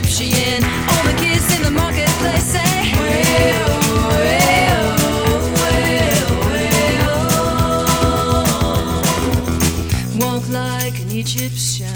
Egyptian. All the kids in the marketplace say, way-oh, way-oh, way-oh, way-oh. Walk like an Egyptian.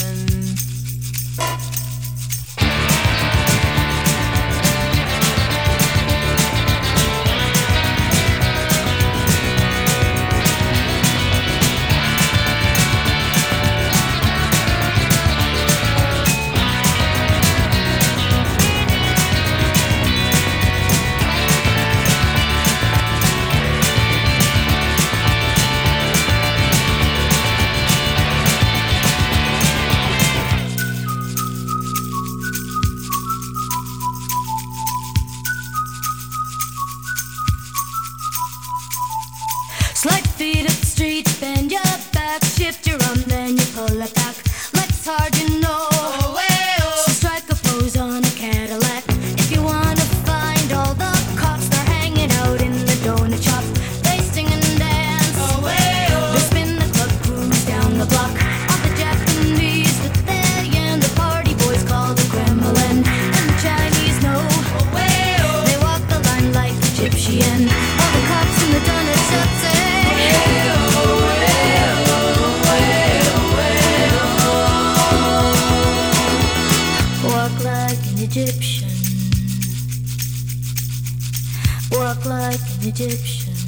Slide feet up the street, bend your back, shift your arm, then you pull it back. Legs hard, you know. So strike a pose on a Cadillac. If you wanna find all the cops, they're hanging out in the donut shop. They sing and dance. They spin the club, cruise down the block. All the Japanese that they and the party boys call the Kremlin. And the Chinese know. They walk the line like Egyptian. All the cops in the donut shop say, Egyptian. Walk like an Egyptian.